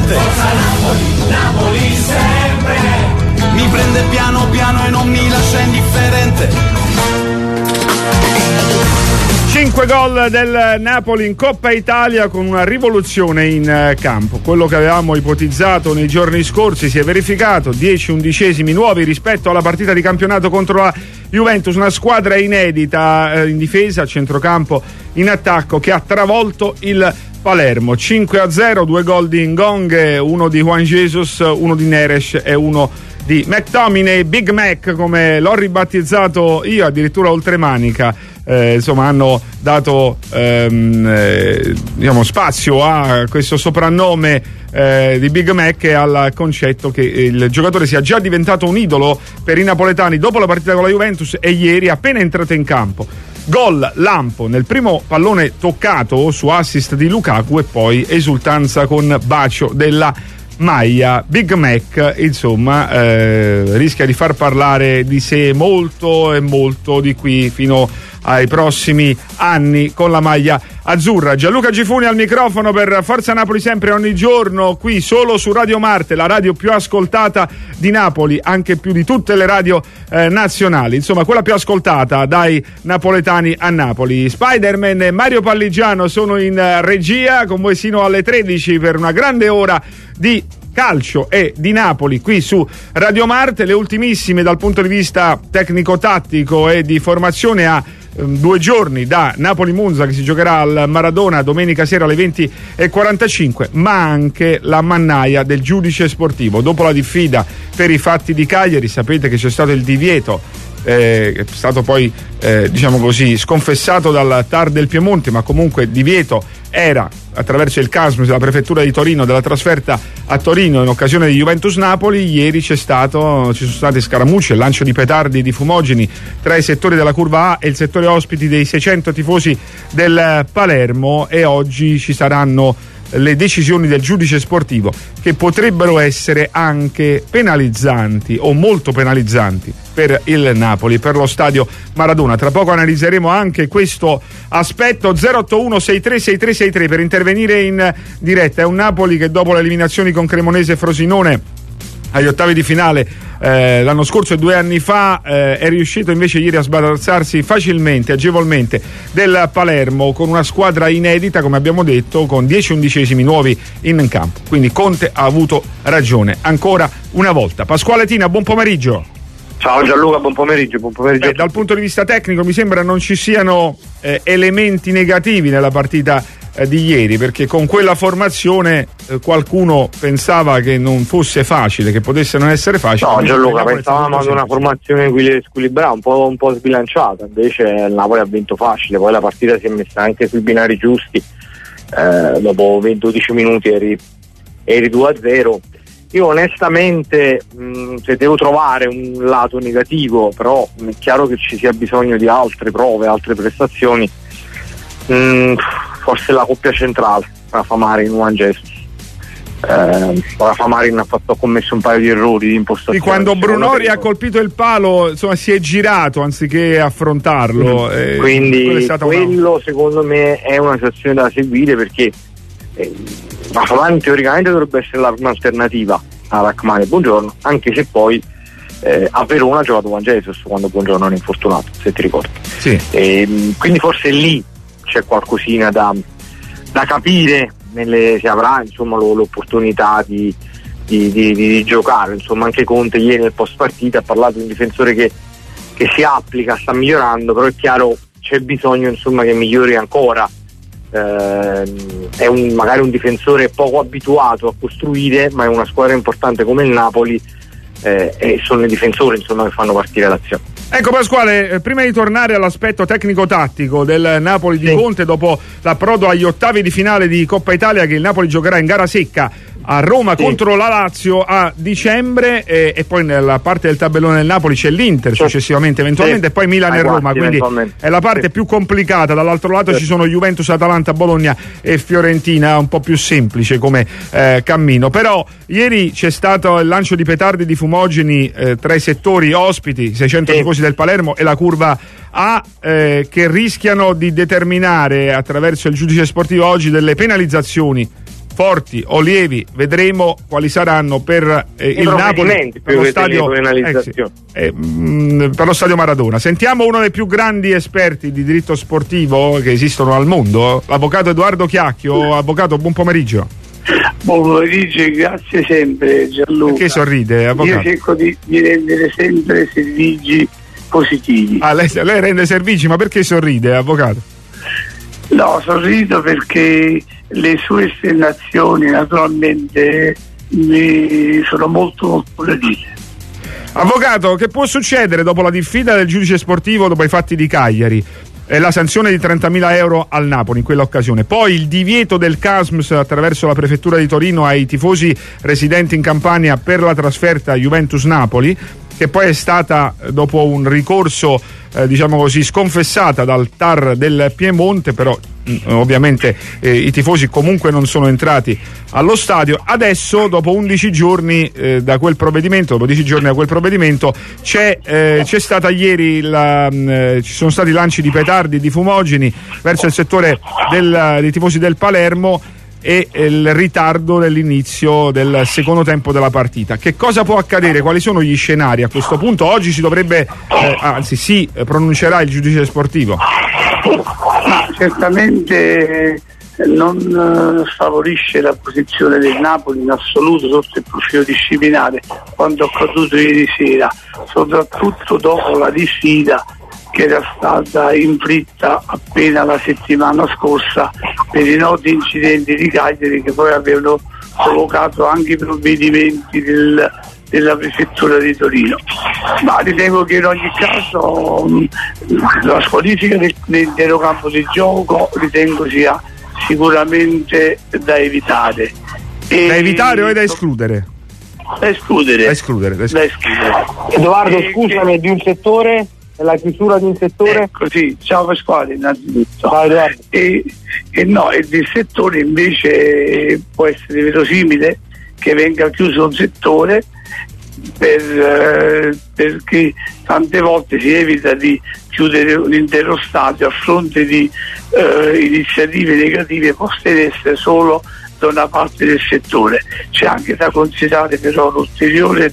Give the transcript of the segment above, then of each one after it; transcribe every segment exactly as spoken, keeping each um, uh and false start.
niente. Forza Napoli, Napoli sempre. Mi prende piano piano e non mi lascia indifferente. Cinque gol del Napoli in Coppa Italia con una rivoluzione in campo. Quello che avevamo ipotizzato nei giorni scorsi si è verificato. Dieci undicesimi nuovi rispetto alla partita di campionato contro la Juventus, una squadra inedita eh, in difesa, a centrocampo, in attacco, che ha travolto il Palermo. Cinque a zero, due gol di Ngong, uno di Juan Jesus, uno di Neres e uno di McTominay. Big Mac, come l'ho ribattezzato io, addirittura oltremanica. Eh, insomma, hanno dato ehm, eh, diciamo, spazio a questo soprannome eh, di Big Mac e al concetto che il giocatore sia già diventato un idolo per i napoletani dopo la partita con la Juventus e ieri appena entrato in campo. Gol lampo nel primo pallone toccato su assist di Lukaku e poi esultanza con bacio della maglia. Big Mac, insomma, eh, rischia di far parlare di sé molto e molto di qui fino ai prossimi anni con la maglia azzurra. Gianluca Gifuni al microfono per Forza Napoli sempre, ogni giorno qui solo su Radio Marte, la radio più ascoltata di Napoli, anche più di tutte le radio eh, nazionali, insomma quella più ascoltata dai napoletani a Napoli. Spider-Man e Mario Palligiano sono in regia con voi sino alle tredici per una grande ora di calcio e di Napoli qui su Radio Marte. Le ultimissime dal punto di vista tecnico-tattico e di formazione a due giorni da Napoli-Monza, che si giocherà al Maradona domenica sera alle venti e quarantacinque, ma anche la mannaia del giudice sportivo dopo la diffida per i fatti di Cagliari. Sapete che c'è stato il divieto, eh, è stato poi eh, diciamo così sconfessato dal T A R del Piemonte, ma comunque divieto era attraverso il Casmus della prefettura di Torino della trasferta a Torino in occasione di Juventus-Napoli. Ieri c'è stato, ci sono state scaramucce, lancio di petardi di fumogeni tra i settori della curva A e il settore ospiti dei seicento tifosi del Palermo, e oggi ci saranno le decisioni del giudice sportivo che potrebbero essere anche penalizzanti o molto penalizzanti per il Napoli, per lo stadio Maradona. Tra poco analizzeremo anche questo aspetto. Zero otto uno sei tre sei tre sei tre per intervenire in diretta. È un Napoli che dopo le eliminazioni con Cremonese e Frosinone agli ottavi di finale eh, l'anno scorso e due anni fa eh, è riuscito invece ieri a sbarazzarsi facilmente, agevolmente del Palermo, con una squadra inedita, come abbiamo detto, con dieci undicesimi nuovi in campo. Quindi Conte ha avuto ragione ancora una volta. Pasquale Tina, buon pomeriggio. Ciao Gianluca, buon pomeriggio. Buon pomeriggio. Beh, dal punto di vista tecnico mi sembra non ci siano eh, elementi negativi nella partita eh, di ieri, perché con quella formazione eh, qualcuno pensava che non fosse facile, che potesse non essere facile. No Gianluca, pensavamo ad una formazione squilibrata, un po', un po' sbilanciata, invece il Napoli ha vinto facile, poi la partita si è messa anche sui binari giusti, eh, dopo dodici minuti eri, eri due a zero. Io onestamente mh, se devo trovare un lato negativo, però è chiaro che ci sia bisogno di altre prove, altre prestazioni, mh, forse la coppia centrale, Rafa Marin, Juan Jesus. Eh, Rafa Marin ha, fatto, ha commesso un paio di errori di impostazione. E quando Brunori ha colpito il palo, insomma, si è girato anziché affrontarlo. Mm. Eh, Quindi quello una... secondo me è una situazione da seguire, perché eh, Rafa Marin teoricamente dovrebbe essere la prima alternativa a Rachmani e Buongiorno, anche se poi eh, a Verona ha giocato Juan Jesus quando Buongiorno era infortunato, se ti ricordi. Sì. E, quindi forse lì c'è qualcosina da, da capire, nelle, se avrà insomma l'opportunità di, di, di, di giocare. Insomma, anche Conte ieri nel post partita ha parlato di un difensore che, che si applica, sta migliorando, però è chiaro c'è bisogno insomma che migliori ancora. Eh, è un, magari un difensore poco abituato a costruire, ma è una squadra importante come il Napoli, eh, e sono i difensori insomma che fanno partire l'azione. Ecco Pasquale, prima di tornare all'aspetto tecnico-tattico del Napoli di sì. Conte, dopo l'approdo agli ottavi di finale di Coppa Italia che il Napoli giocherà in gara secca a Roma sì. contro la Lazio a dicembre, e, e poi nella parte del tabellone del Napoli c'è l'Inter sì. successivamente eventualmente sì. e poi Milan e Roma, quindi è la parte sì. più complicata. Dall'altro lato sì. ci sono Juventus, Atalanta, Bologna e Fiorentina, un po' più semplice come eh, cammino. Però ieri c'è stato il lancio di petardi di fumogeni eh, tra i settori ospiti, seicento sì. tifosi del Palermo e la curva A, eh, che rischiano di determinare attraverso il giudice sportivo oggi delle penalizzazioni forti o lievi, vedremo quali saranno per eh, il Napoli, per lo stadio, eh, sì, eh, mh, per lo stadio Maradona. Sentiamo uno dei più grandi esperti di diritto sportivo che esistono al mondo, l'avvocato Edoardo Chiacchio. Avvocato, buon pomeriggio. Buon pomeriggio, grazie sempre Gianluca. Perché sorride, avvocato? Io cerco di, di rendere sempre servigi positivi. Ah, lei, lei rende servigi, ma perché sorride, avvocato? No, sorrido perché le sue esternazioni naturalmente mi sono molto molto gradite. Avvocato, che può succedere dopo la diffida del giudice sportivo dopo i fatti di Cagliari? Eh, la sanzione di trentamila euro al Napoli in quell'occasione, poi il divieto del Casms attraverso la prefettura di Torino ai tifosi residenti in Campania per la trasferta Juventus-Napoli, che poi è stata, dopo un ricorso eh, diciamo così, sconfessata dal T A R del Piemonte, però mh, ovviamente eh, i tifosi comunque non sono entrati allo stadio. Adesso, dopo undici giorni eh, da quel provvedimento, dopo dieci giorni da quel provvedimento, c'è, eh, c'è stata ieri, la, mh, ci sono stati lanci di petardi e di fumogeni verso il settore del, dei tifosi del Palermo e il ritardo dell'inizio del secondo tempo della partita. Che cosa può accadere? Quali sono gli scenari a questo punto? Oggi si dovrebbe, eh, anzi si pronuncerà il giudice sportivo. Ma certamente non favorisce la posizione del Napoli in assoluto sotto il profilo disciplinare quanto accaduto ieri sera, soprattutto dopo la diffida che era stata inflitta appena la settimana scorsa per i noti incidenti di Cagliari che poi avevano provocato anche i provvedimenti del, della prefettura di Torino. Ma ritengo che in ogni caso mh, la squalifica del, dell'intero campo di gioco ritengo sia sicuramente da evitare. E da evitare o è da escludere? Da escludere. Da escludere, da escludere. Da escludere. Edoardo, E scusami, che... di un settore, la chiusura di un settore. Ecco, sì, ciao Pasquale innanzitutto. Ciao, Edoardo. E, e no, e del settore invece può essere verosimile che venga chiuso un settore per, eh, perché tante volte si evita di chiudere un intero stadio a fronte di eh, iniziative negative poste in essere solo da una parte del settore. C'è anche da considerare però l'ulteriore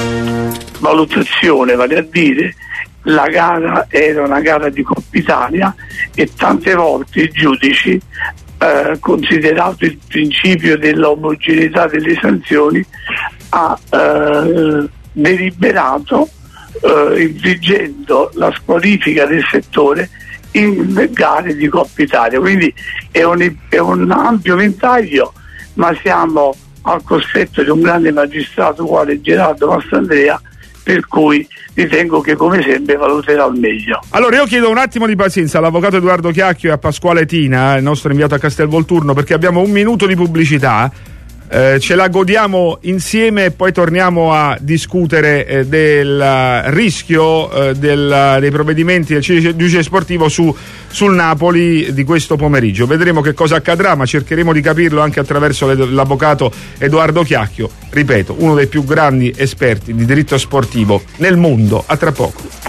valutazione, vale a dire la gara era una gara di Coppa Italia e tante volte i giudici, eh, considerato il principio dell'omogeneità delle sanzioni, ha eh, deliberato eh, infliggendo la squalifica del settore in gare di Coppa Italia. Quindi è un, è un ampio ventaglio, ma siamo al cospetto di un grande magistrato quale Gerardo Mastandrea, per cui ritengo che come sempre valuterà al meglio. Allora io chiedo un attimo di pazienza all'avvocato Edoardo Chiacchio e a Pasquale Tina, il nostro inviato a Castelvolturno, perché abbiamo un minuto di pubblicità. Eh, ce la godiamo insieme e poi torniamo a discutere eh, del uh, rischio uh, del, uh, dei provvedimenti del giudice sportivo su, sul Napoli di questo pomeriggio. Vedremo che cosa accadrà, ma cercheremo di capirlo anche attraverso l'avvocato Edoardo Chiacchio, ripeto, uno dei più grandi esperti di diritto sportivo nel mondo. A tra poco.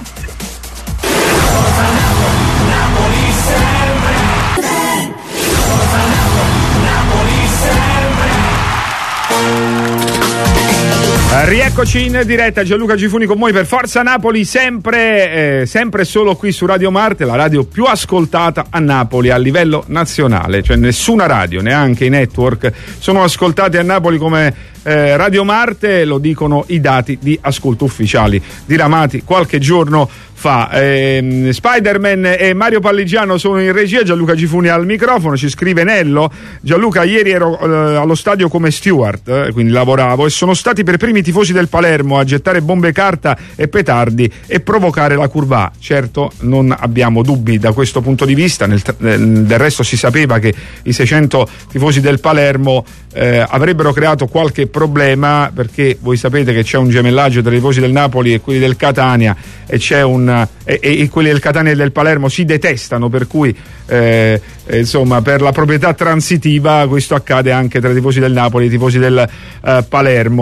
Rieccoci in diretta, Gianluca Gifuni con voi per Forza Napoli, sempre eh, sempre solo qui su Radio Marte, la radio più ascoltata a Napoli a livello nazionale, cioè nessuna radio, neanche i network sono ascoltati a Napoli come eh, Radio Marte, lo dicono i dati di ascolto ufficiali diramati qualche giorno fa. Eh, Spider-Man e Mario Palligiano sono in regia, Gianluca Gifuni al microfono, ci scrive Nello: Gianluca, ieri ero eh, allo stadio come steward, eh, quindi lavoravo, e sono stati per primi i tifosi del Palermo a gettare bombe carta e petardi e provocare la curva A. Certo, non abbiamo dubbi da questo punto di vista, nel, del resto si sapeva che i seicento tifosi del Palermo eh, avrebbero creato qualche problema, perché voi sapete che c'è un gemellaggio tra i tifosi del Napoli e quelli del Catania, e c'è un E, e quelli del Catania e del Palermo si detestano, per cui eh, eh, insomma per la proprietà transitiva questo accade anche tra i tifosi del Napoli e i tifosi del eh, Palermo.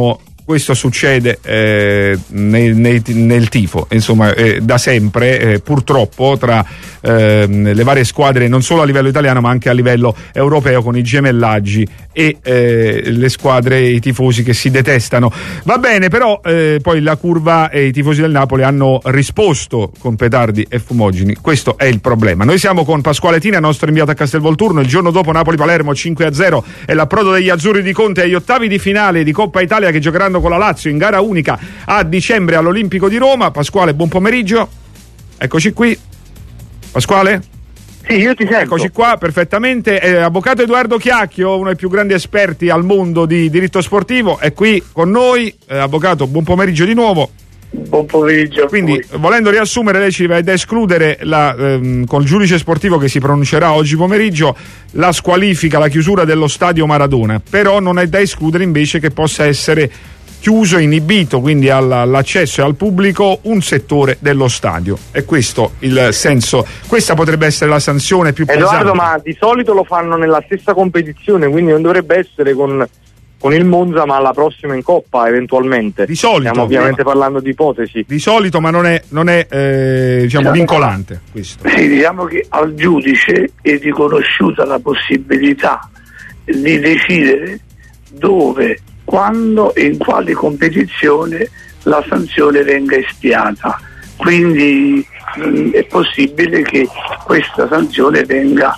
questo succede eh, nei, nei, nel tifo, insomma, eh, da sempre, eh, purtroppo, tra eh, le varie squadre, non solo a livello italiano ma anche a livello europeo, con i gemellaggi e eh, le squadre, i tifosi che si detestano. Va bene, però eh, poi la curva e i tifosi del Napoli hanno risposto con petardi e fumogeni, questo è il problema. Noi siamo con Pasquale Tina, nostro inviato a Castelvolturno. Il giorno dopo Napoli-Palermo cinque a zero è l'approdo degli azzurri di Conte agli ottavi di finale di Coppa Italia, che giocheranno con la Lazio in gara unica a dicembre all'Olimpico di Roma. Pasquale, buon pomeriggio. Eccoci qui. Pasquale? Sì, io ti sento. Eccoci qua, perfettamente. Eh, avvocato Edoardo Chiacchio, uno dei più grandi esperti al mondo di diritto sportivo, è qui con noi. Eh, avvocato, buon pomeriggio di nuovo. Buon pomeriggio. Quindi, volendo riassumere, lei ci va ad escludere la, ehm, col giudice sportivo che si pronuncerà oggi pomeriggio, la squalifica, la chiusura dello stadio Maradona, però non è da escludere invece che possa essere chiuso, inibito quindi all'accesso e al pubblico un settore dello stadio. È questo il senso, questa potrebbe essere la sanzione più pesante. Edoardo, ma di solito lo fanno nella stessa competizione, quindi non dovrebbe essere con, con il Monza, ma alla prossima in Coppa eventualmente. Di solito. Stiamo ovviamente parlando di ipotesi. Di solito, ma non è, non è eh, diciamo vincolante questo. Sì, diciamo che al giudice è riconosciuta la possibilità di decidere dove, quando e in quale competizione la sanzione venga espiata, quindi mh, è possibile che questa sanzione venga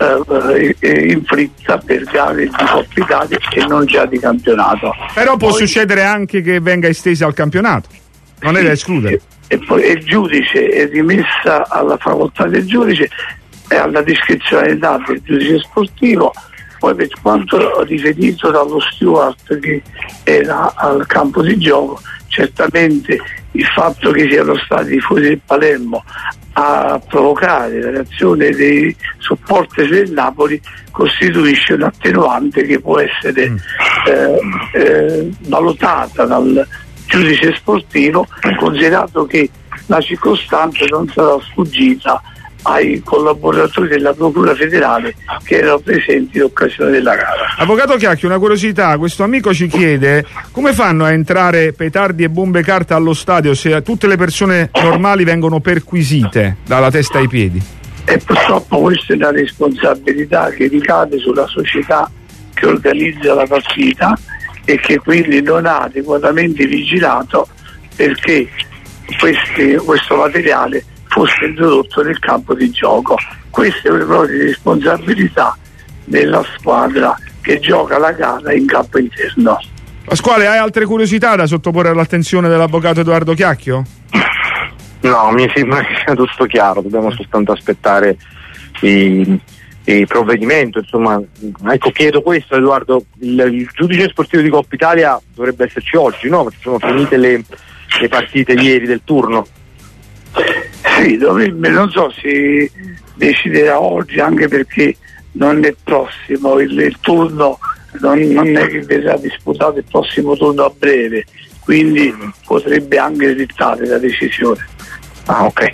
eh, eh, inflitta per gare di Coppa Italia e non già di campionato. Però può poi, succedere anche che venga estesa al campionato, non sì, è da escludere. E poi il giudice è rimessa alla facoltà del giudice e alla discrezionalità del giudice sportivo. Poi, per quanto riferito dallo steward che era al campo di gioco, certamente il fatto che siano stati i tifosi del Palermo a provocare la reazione dei supporter del Napoli costituisce un attenuante che può essere eh, eh, valutata dal giudice sportivo, considerato che la circostanza non sarà sfuggita ai collaboratori della Procura federale che erano presenti in occasione della gara. Avvocato Chiacchio, una curiosità, questo amico ci chiede come fanno a entrare petardi e bombe carta allo stadio se tutte le persone normali vengono perquisite dalla testa ai piedi? E purtroppo questa è una responsabilità che ricade sulla società che organizza la partita e che quindi non ha adeguatamente vigilato perché questi, questo materiale fosse introdotto nel campo di gioco. Questa è una propria responsabilità della squadra che gioca la gara in campo interno. Pasquale, hai altre curiosità da sottoporre all'attenzione dell'avvocato Edoardo Chiacchio? No, mi sembra che sia tutto chiaro, dobbiamo soltanto aspettare i, il provvedimento, insomma. Ecco, chiedo questo, Edoardo, il, il giudice sportivo di Coppa Italia dovrebbe esserci oggi, no? Perché sono finite le, le partite ieri del turno. Sì, dovrebbe, non so se deciderà oggi, anche perché non è prossimo il, il turno, non, non è che verrà disputato il prossimo turno a breve, quindi mm. potrebbe anche dettare la decisione. Ah, ok.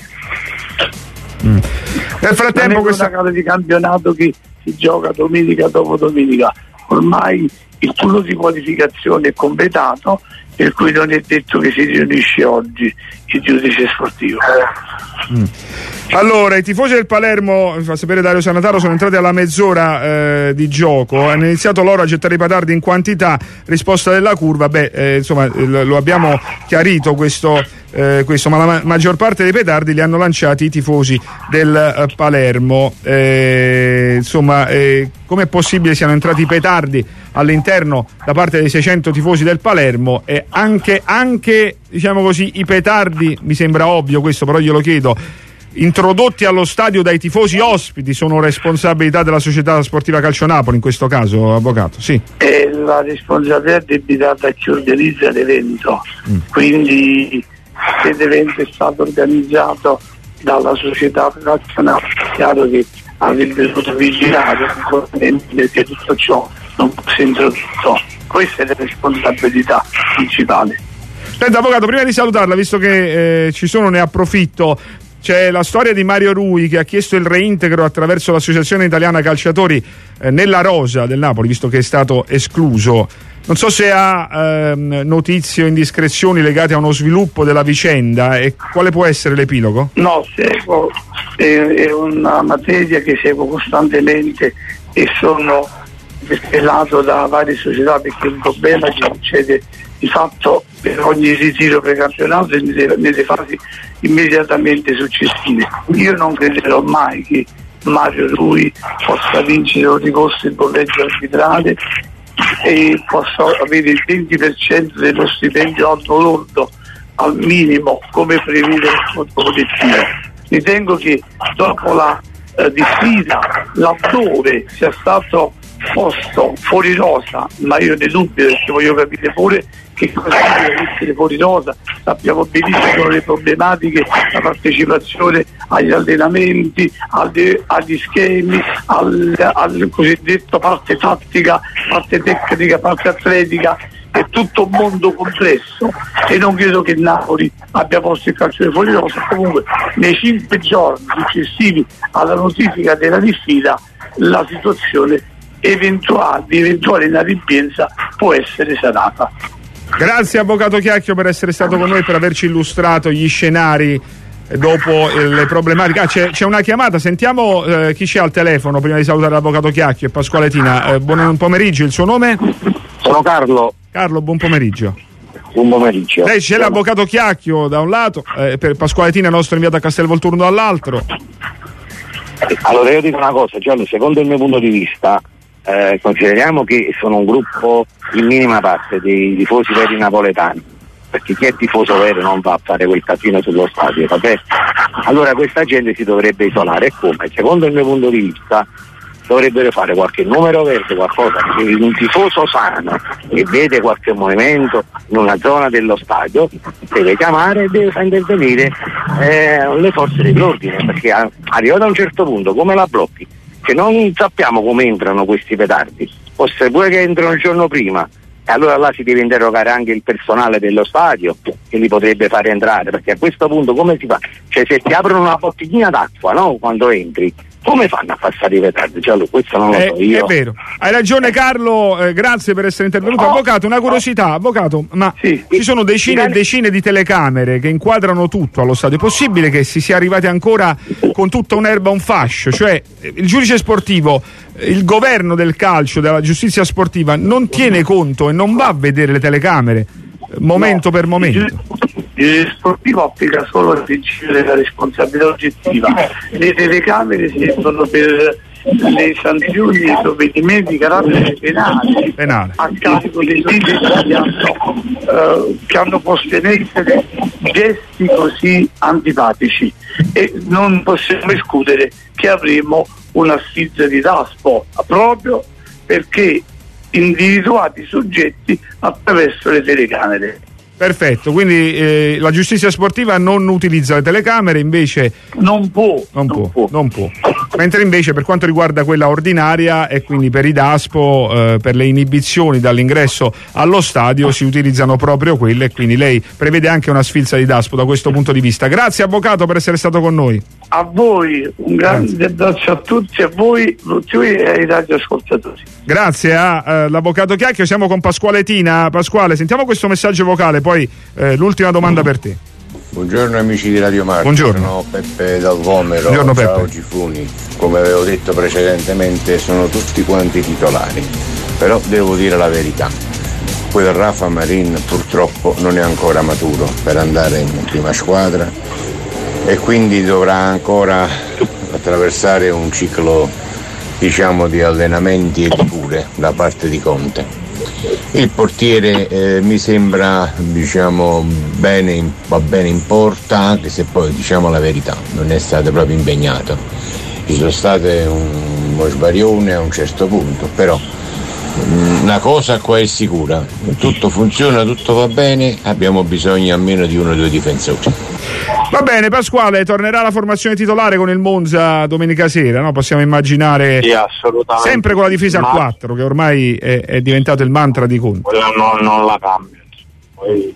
Mm. Nel frattempo, non è questa una gara di campionato che si gioca domenica dopo domenica, ormai il turno di qualificazione è completato, per cui non è detto che si riunisce oggi il giudice sportivo. Mm. Allora, i tifosi del Palermo, fa sapere Dario Sanataro, sono entrati alla mezz'ora eh, di gioco, hanno iniziato loro a gettare i petardi in quantità, risposta della curva, beh, eh, insomma, eh, lo abbiamo chiarito questo, eh, questo, ma la ma- maggior parte dei petardi li hanno lanciati i tifosi del eh, Palermo. Eh, insomma, eh, com'è possibile siano entrati i petardi all'interno da parte dei seicento tifosi del Palermo e anche, anche diciamo così, i petardi, mi sembra ovvio questo, però glielo chiedo, introdotti allo stadio dai tifosi ospiti sono responsabilità della società sportiva Calcio Napoli in questo caso, avvocato? Sì. E la responsabilità è addebitata a chi organizza l'evento, mm. quindi se l'evento è stato organizzato dalla società Calcio Napoli è chiaro che avrebbe dovuto vigilare perché tutto ciò non fosse introdotto. Questa è la responsabilità principale. Senta, avvocato, prima di salutarla, visto che eh, ci sono, ne approfitto. C'è la storia di Mario Rui che ha chiesto il reintegro attraverso l'Associazione Italiana Calciatori eh, nella rosa del Napoli, visto che è stato escluso Non so se ha ehm, notizie o indiscrezioni legate a uno sviluppo della vicenda, e quale può essere l'epilogo? No, seguo, è, è una materia che seguo costantemente e sono interpellato da varie società, perché il problema che succede di fatto per ogni ritiro precampionato nelle, nelle fasi immediatamente successive. Io non crederò mai che Mario Rui possa vincere un ricorso in collegio arbitrale e possa avere il venti per cento dello stipendio alto lordo al minimo come prevede il conto collettivo. Ritengo che dopo la eh, diffida, laddove sia stato posto fuori rosa, ma io ne dubito perché voglio capire pure che cosa deve essere fuori rosa, sappiamo benissimo le problematiche, la partecipazione agli allenamenti, agli, agli schemi, al, al cosiddetto parte tattica, parte tecnica, parte atletica. È tutto un mondo complesso e non credo che Napoli abbia posto il calcione fuori rosa. Comunque nei cinque giorni successivi alla notifica della diffida la situazione eventuale, di eventuale inadempienza può essere sanata. Grazie avvocato Chiacchio per essere stato con noi e per averci illustrato gli scenari dopo eh, le problematiche. Ah, c'è, c'è una chiamata, sentiamo eh, chi c'è al telefono prima di salutare l'avvocato Chiacchio e Pasquale Tina. Eh, buon pomeriggio, il suo nome? Sono Carlo. Carlo, buon pomeriggio. Buon pomeriggio. Lei c'è l'avvocato Chiacchio da un lato, eh, per Pasquale Tina, nostro inviato a Castelvolturno, dall'altro. Allora io dico una cosa, Gianni, secondo il mio punto di vista, eh, consideriamo che sono un gruppo in minima parte dei tifosi veri napoletani, perché chi è tifoso vero non va a fare quel casino sullo stadio, vabbè? Allora questa gente si dovrebbe isolare, e come? Secondo il mio punto di vista dovrebbero fare qualche numero verde, qualcosa, perché un tifoso sano che vede qualche movimento in una zona dello stadio deve chiamare e deve far intervenire eh, le forze dell'ordine, perché arrivato a un certo punto come la blocchi? Che non sappiamo come entrano questi petardi, forse pure che entrano il giorno prima, e allora là si deve interrogare anche il personale dello stadio che li potrebbe fare entrare, perché a questo punto come si fa? Cioè se ti aprono una bottiglina d'acqua, no? Quando entri, come fanno a passare i petardi? Cioè, questo non lo eh, so io. È vero, hai ragione Carlo, eh, grazie per essere intervenuto. Oh, avvocato, una curiosità, avvocato, ma sì, ci sono decine e decine di telecamere che inquadrano tutto allo stadio. È possibile che si sia arrivati ancora con tutta un'erba un fascio? Cioè il giudice sportivo, il governo del calcio, della giustizia sportiva non tiene conto e non va a vedere le telecamere momento no, per momento. Il sportivo applica solo il principio della responsabilità oggettiva. Le telecamere servono per le sanzioni e i provvedimenti di carattere penale, penale. a carico dei soggetti che hanno, eh, che hanno posto in essere gesti così antipatici, e non possiamo escludere che avremo una sfilza di Daspo proprio perché individuati soggetti attraverso le telecamere. Perfetto, quindi eh, la giustizia sportiva non utilizza le telecamere, invece non può, non, non può, può. non può. Mentre invece per quanto riguarda quella ordinaria e quindi per i Daspo, eh, per le inibizioni dall'ingresso allo stadio si utilizzano proprio quelle, e quindi lei prevede anche una sfilza di Daspo da questo punto di vista. Grazie avvocato per essere stato con noi. A voi un grande abbraccio a tutti, a voi, tutti e ai radioascoltatori. Grazie all'avvocato Chiacchio. Siamo con Pasquale Tina. Pasquale, sentiamo questo messaggio vocale, poi eh, l'ultima domanda per te. Buongiorno amici di Radio Marca, Buongiorno. Sono Peppe Dal Vomero. Buongiorno, Ciao Peppe. Gifuni, come avevo detto precedentemente sono tutti quanti titolari, però devo dire la verità, quel Rafa Marin purtroppo non è ancora maturo per andare in prima squadra e quindi dovrà ancora attraversare un ciclo, diciamo, di allenamenti e di cure da parte di Conte. Il portiere eh, mi sembra, diciamo, bene, va bene in porta, anche se poi, diciamo la verità, non è stato proprio impegnato. Ci sono state un, uno sbarione a un certo punto, però mh, una cosa qua è sicura, tutto funziona, tutto va bene, abbiamo bisogno almeno di uno o due difensori. Va bene Pasquale, tornerà la formazione titolare con il Monza domenica sera, no? Possiamo immaginare, sì, assolutamente, sempre con la difesa ma... a quattro, che ormai è, è diventato il mantra di Conte. Quella non, non la cambia. Poi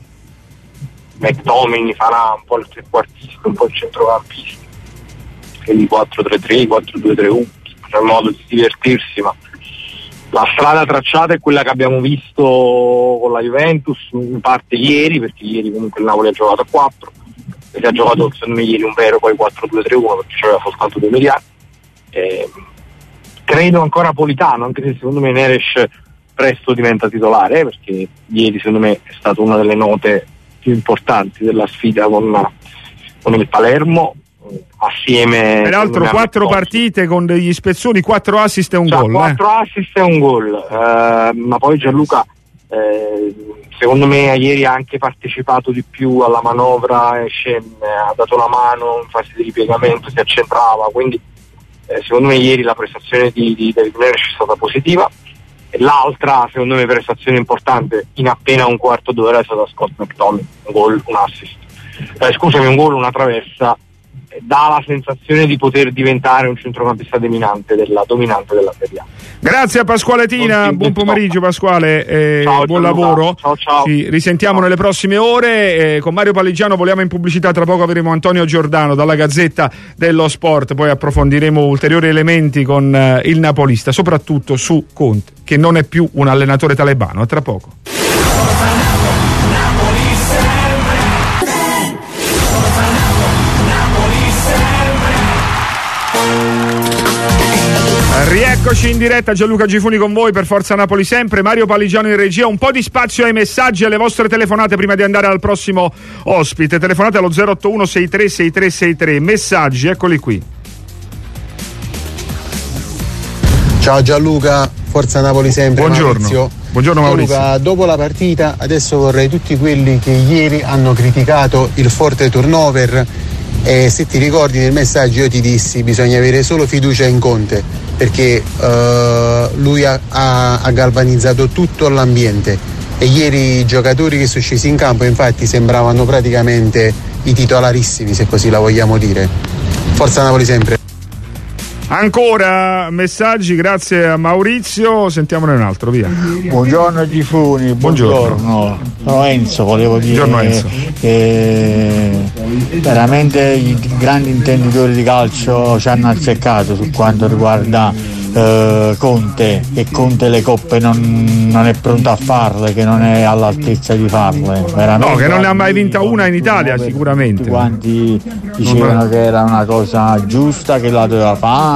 McTominay farà un po' il trequartista, un po' il centrocampista, quindi quattro tre tre, quattro due tre uno, c'è un modo di divertirsi, ma la strada tracciata è quella che abbiamo visto con la Juventus in parte ieri, perché ieri comunque il Napoli ha giocato a quattro, e si è giocato secondo me ieri un vero poi quattro due tre uno, perché c'aveva soltanto due mediani. Eh, credo ancora Politano, anche se secondo me Neres presto diventa titolare, eh, perché ieri secondo me è stata una delle note più importanti della sfida con, con il Palermo, assieme peraltro quattro partite con degli spezzoni, quattro assist e un cioè, gol quattro eh. assist e un gol, eh, ma poi Gianluca eh, secondo me ieri ha anche partecipato di più alla manovra, esce, ha dato la mano in fase di ripiegamento, si accentrava, quindi eh, secondo me ieri la prestazione di, di David Neres è stata positiva. E l'altra secondo me prestazione importante in appena un quarto d'ora è stata Scott McTominay, un gol, un assist, eh, scusami un gol, una traversa, dà la sensazione di poter diventare un centrocampista dominante della, dominante della Serie A. Grazie a Pasquale Tina, buon pomeriggio Pasquale, eh, ciao, buon ciao, lavoro. Ciao, ciao. Ci risentiamo ciao. Nelle prossime ore. Eh, con Mario Palligiano voliamo in pubblicità, tra poco avremo Antonio Giordano dalla Gazzetta dello Sport, poi approfondiremo ulteriori elementi con eh, il napolista, soprattutto su Conte, che non è più un allenatore talebano. A tra poco. Rieccoci in diretta, Gianluca Gifuni con voi per Forza Napoli sempre, Mario Palligiano in regia. Un po' di spazio ai messaggi e alle vostre telefonate prima di andare al prossimo ospite. Telefonate allo zero otto uno sei tre sei tre sei tre. Messaggi, eccoli qui. Ciao Gianluca, Forza Napoli sempre. Buongiorno. Maurizio. Buongiorno Maurizio. Gianluca, dopo la partita adesso vorrei tutti quelli che ieri hanno criticato il forte turnover, e se ti ricordi nel messaggio io ti dissi bisogna avere solo fiducia in Conte, perché uh, lui ha, ha, ha galvanizzato tutto l'ambiente, e ieri i giocatori che sono scesi in campo infatti sembravano praticamente i titolarissimi, se così la vogliamo dire. Forza Napoli sempre. Ancora messaggi, grazie a Maurizio, sentiamone un altro, via. Buongiorno Gifuni, buongiorno. buongiorno. Sono Enzo, volevo dire buongiorno, Enzo. che veramente i grandi intenditori di calcio ci hanno azzeccato su quanto riguarda eh, Conte, che Conte le coppe non, non è pronto a farle, che non è all'altezza di farle. Veramente, no, che non ne ha mai vinta una in Italia sicuramente. Tutti quanti dicevano non... che era una cosa giusta, che la doveva fare.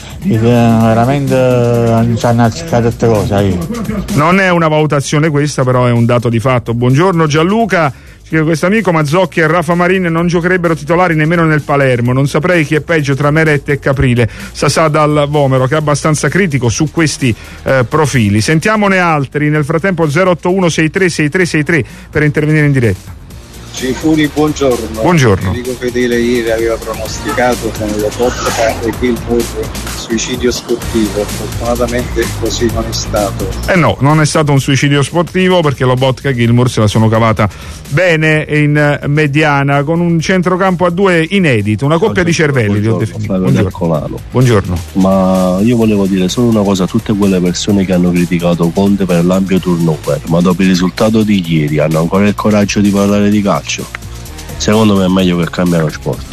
Veramente ci hanno azzeccato queste cose. Non è una valutazione questa, però è un dato di fatto. Buongiorno Gianluca, questo amico Mazzocchi e Rafa Marin non giocherebbero titolari nemmeno nel Palermo, non saprei chi è peggio tra Meret e Caprile. Sasà dal Vomero, che è abbastanza critico su questi eh, profili. Sentiamone altri, nel frattempo zero otto uno sei tre sei tre sei tre per intervenire in diretta. Gifuni, buongiorno. Buongiorno. Enrico Fedele ieri aveva pronosticato con lo Lobotka e Gilmour suicidio sportivo, fortunatamente così non è stato. Eh no, non è stato un suicidio sportivo, perché Lobotka e Gilmour se la sono cavata bene in mediana, con un centrocampo a due inedito, una coppia di cervelli. Buongiorno, buongiorno. buongiorno. Ma io volevo dire solo una cosa a tutte quelle persone che hanno criticato Conte per l'ampio turnover, ma dopo il risultato di ieri hanno ancora il coraggio di parlare di calcio. Secondo me è meglio che cambiano sport.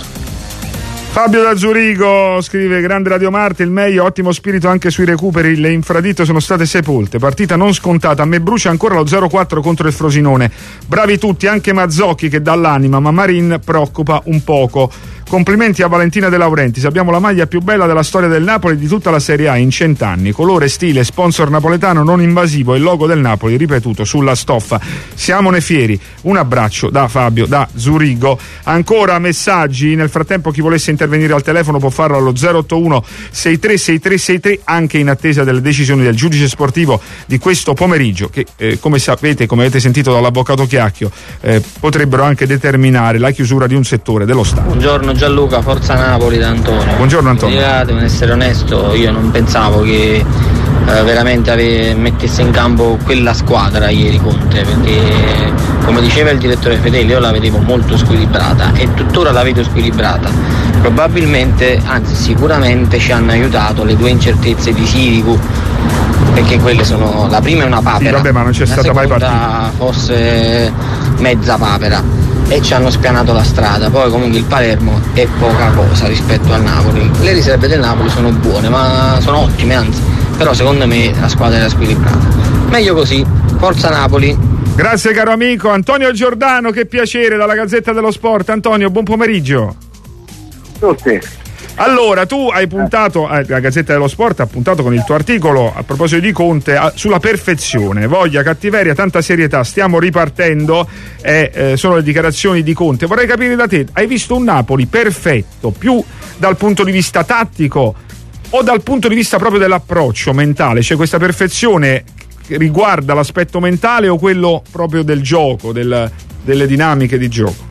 Fabio da Zurigo scrive: grande Radio Marte, il meglio, ottimo spirito anche sui recuperi, le infradito sono state sepolte, partita non scontata, a me brucia ancora lo zero quattro contro il Frosinone, bravi tutti, anche Mazzocchi che dà l'anima, ma Marin preoccupa un poco. Complimenti a Valentina De Laurentiis, abbiamo la maglia più bella della storia del Napoli di tutta la Serie A in cent'anni, colore, stile, sponsor napoletano non invasivo e il logo del Napoli ripetuto sulla stoffa, siamone fieri. Un abbraccio da Fabio da Zurigo. Ancora messaggi, nel frattempo chi volesse intervenire al telefono può farlo allo zero otto uno sei tre sei tre sei tre, anche in attesa delle decisioni del giudice sportivo di questo pomeriggio che eh, come sapete, come avete sentito dall'avvocato Chiacchio, eh, potrebbero anche determinare la chiusura di un settore dello Stato. Buongiorno Gianluca, Forza Napoli da Antonio. Buongiorno Antonio. Io, devo essere onesto, io non pensavo che eh, veramente ave- mettesse in campo quella squadra ieri Conte, perché come diceva il direttore Fedele io la vedevo molto squilibrata e tuttora la vedo squilibrata. Probabilmente, anzi sicuramente ci hanno aiutato le due incertezze di Sirigu, perché quelle sono, la prima è una papera, sì, vabbè, ma non c'è stata mai partita, la seconda forse mezza papera, e ci hanno spianato la strada. Poi comunque il Palermo è poca cosa rispetto al Napoli, le riserve del Napoli sono buone, ma sono ottime, anzi però secondo me la squadra era squilibrata. Meglio così, forza Napoli. Grazie caro amico. Antonio Giordano, che piacere, dalla Gazzetta dello Sport. Antonio, buon pomeriggio. Tutti. Allora, tu hai puntato, eh, la Gazzetta dello Sport ha puntato con il tuo articolo a proposito di Conte a, sulla perfezione, voglia, cattiveria, tanta serietà, stiamo ripartendo, eh, eh, sono le dichiarazioni di Conte. Vorrei capire da te, hai visto un Napoli perfetto più dal punto di vista tattico o dal punto di vista proprio dell'approccio mentale, cioè questa perfezione riguarda l'aspetto mentale o quello proprio del gioco, del, delle dinamiche di gioco?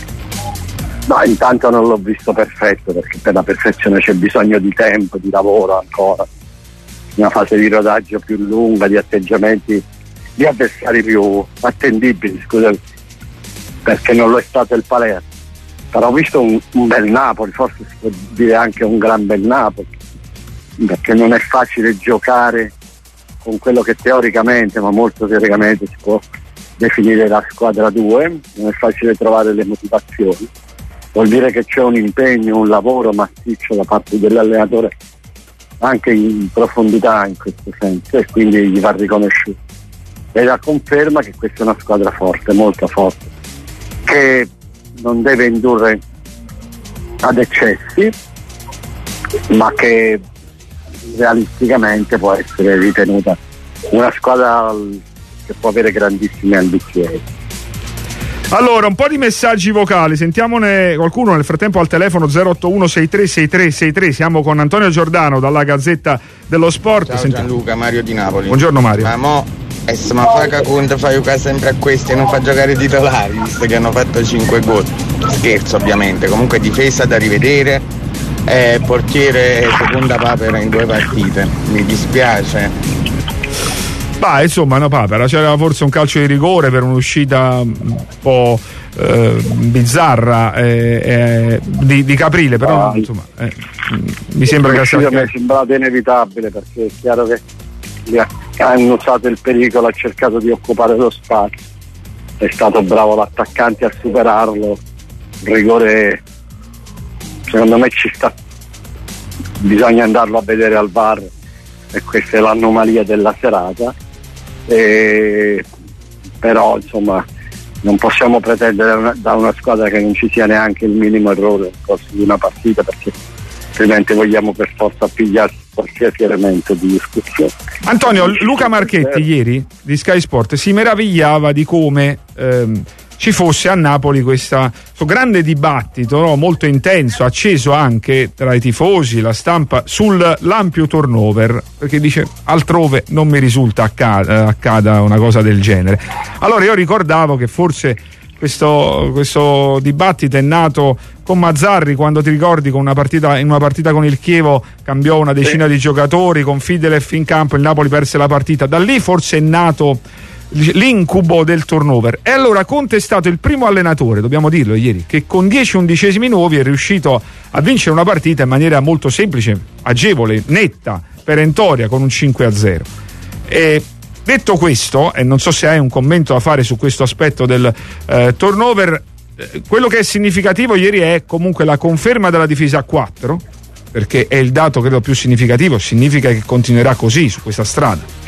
No, intanto non l'ho visto perfetto, perché per la perfezione c'è bisogno di tempo, di lavoro ancora, una fase di rodaggio più lunga, di atteggiamenti, di avversari più attendibili, scusami, perché non lo è stato il Palermo. Però ho visto un, un bel Napoli, forse si può dire anche un gran bel Napoli, perché non è facile giocare con quello che teoricamente, ma molto teoricamente, si può definire la squadra due, non è facile trovare le motivazioni. Vuol dire che c'è un impegno, un lavoro massiccio da parte dell'allenatore anche in profondità in questo senso, e quindi gli va riconosciuto. E la conferma che questa è una squadra forte, molto forte, che non deve indurre ad eccessi, ma che realisticamente può essere ritenuta una squadra che può avere grandissime ambizioni. Allora, un po' di messaggi vocali, sentiamone qualcuno nel frattempo al telefono zero otto uno sei tre sei tre sei tre. Siamo con Antonio Giordano dalla Gazzetta dello Sport. Ciao Sentiamo. Gianluca, Mario di Napoli. Buongiorno Mario. Ma mo e se ma fa che Conte fa giocare sempre a questi e non fa giocare i titolari, visto che hanno fatto cinque gol. Scherzo ovviamente, comunque difesa da rivedere, eh, portiere seconda papera in due partite, mi dispiace. Bah, insomma, no papera, c'era forse un calcio di rigore per un'uscita un po' eh, bizzarra eh, eh, di, di Caprile, però ah, insomma eh, mi sembra che sia... mi è sembrato inevitabile, perché è chiaro che ha annunciato il pericolo, ha cercato di occupare lo spazio, è stato bravo l'attaccante a superarlo. Il rigore secondo me ci sta, bisogna andarlo a vedere al V A R, e questa è l'anomalia della serata. E però insomma non possiamo pretendere una, da una squadra che non ci sia neanche il minimo errore nel corso di una partita, perché altrimenti vogliamo per forza pigliarsi qualsiasi elemento di discussione. Antonio, Luca Marchetti ieri di Sky Sport si meravigliava di come ehm, ci fosse a Napoli questa, questo grande dibattito, no? Molto intenso, acceso anche tra i tifosi, la stampa, sull'ampio turnover, perché dice altrove non mi risulta accada, accada una cosa del genere. Allora io ricordavo che forse questo, questo dibattito è nato con Mazzarri, quando ti ricordi con una partita, in una partita con il Chievo cambiò una decina sì. di giocatori, con Fidelef in campo il Napoli perse la partita, da lì forse è nato l'incubo del turnover. E allora Conte è stato il primo allenatore, dobbiamo dirlo ieri, che con dieci undicesimi nuovi è riuscito a vincere una partita in maniera molto semplice, agevole, netta, perentoria, con un cinque a zero. E detto questo, e non so se hai un commento da fare su questo aspetto del eh, turnover, eh, quello che è significativo ieri è comunque la conferma della difesa a quattro, perché è il dato credo più significativo, significa che continuerà così su questa strada.